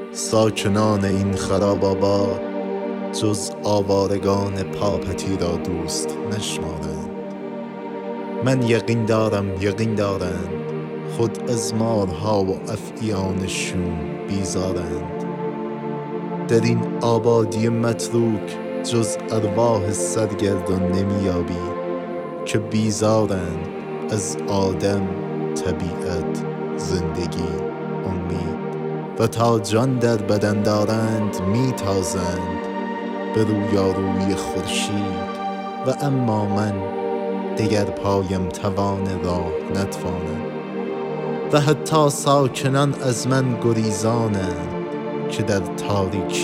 ساکنان این خراب آباد جز آوارگان پاپتی را دوست نشمارند. من یقین دارند خود از مارها و افعیانشون بیزارند. در این آبادی متروک جز ارواح سرگردان نمیابی که بیزارند از آدم، طبیعت، زندگی، امید و تا جان در بدن دارند میتازند به رویارویی خورشید. و اما من دگر پایم توان راه نتوانم و حتی ساکنان از من گریزانند که در تاریکی